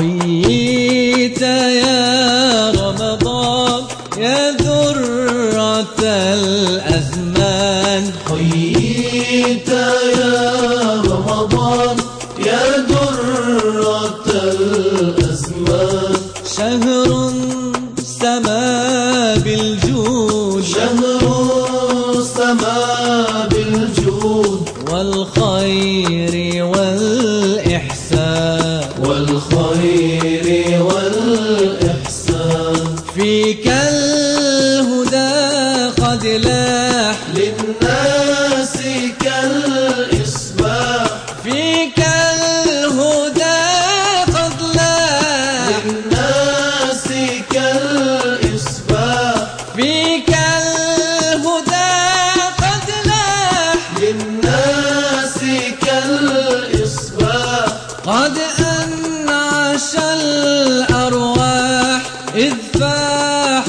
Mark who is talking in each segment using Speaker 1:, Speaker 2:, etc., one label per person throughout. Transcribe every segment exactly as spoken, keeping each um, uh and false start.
Speaker 1: حييت يا رمضان يا ذرة الأزمان.
Speaker 2: حييت يا رمضان يا درة الأزمان.
Speaker 1: شهر سما بالجود
Speaker 2: شهر سما بالجود
Speaker 1: والخير والإحسان
Speaker 2: والخير والإحسان.
Speaker 1: فيك الهدى قد لاح
Speaker 2: للناس كالإصباح.
Speaker 1: فيك الهدى قد لاح
Speaker 2: للناس كالإصباح.
Speaker 1: فيك الهدى قد لاح
Speaker 2: للناس كالإصباح.
Speaker 1: قد أنعش الأرواح إذ فاح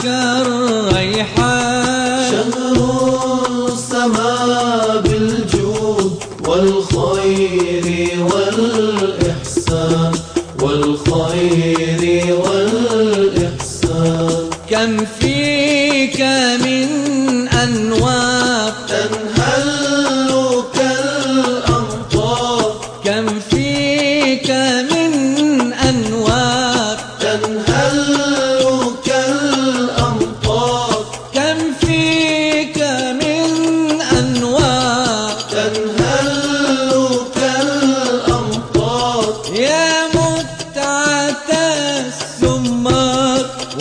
Speaker 1: كالريحان.
Speaker 2: شهر سما بالجود والخير والإحسان والخير والإحسان.
Speaker 1: كم فيك من أنوار
Speaker 2: تنهل كالأمطار.
Speaker 1: كم فيك من أنوار
Speaker 2: تنهل كالأمطار.
Speaker 1: كم فيك من أنوار
Speaker 2: تنهل كالأمطار.
Speaker 1: يا متعة السمار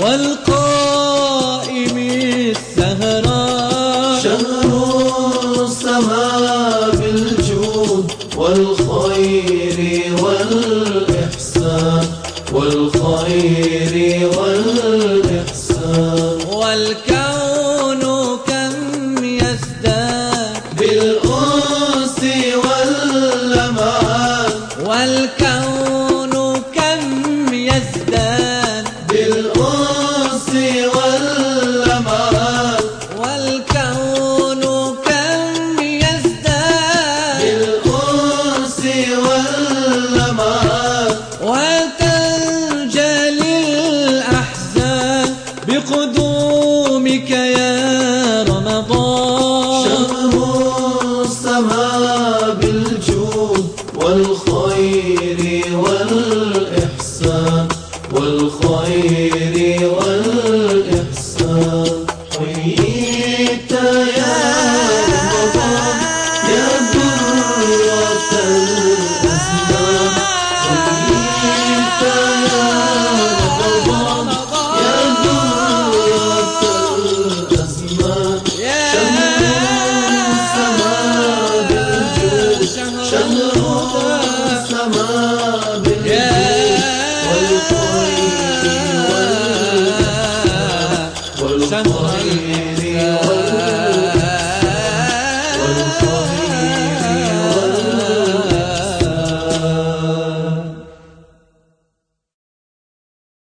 Speaker 1: والقائم السهران.
Speaker 2: شهر سما بالجود والخير والإحسان والخير والإحسان.
Speaker 1: والكون كم يزداد
Speaker 2: بالأنس واللمعان.
Speaker 1: والكون كم يزداد
Speaker 2: بالأنس واللمعان.
Speaker 1: والكون كم يزداد
Speaker 2: بالأنس واللمعان.
Speaker 1: وتنجلي الأحزان بقدومك يا رمضان.
Speaker 2: شهر سما بالجود والخير والإحسان والخير والإحسان. حييت يا رمضان يا درة الأزمان. حييت يا رمضان يا درة الأزمان. شهر سما بالجود شهر سما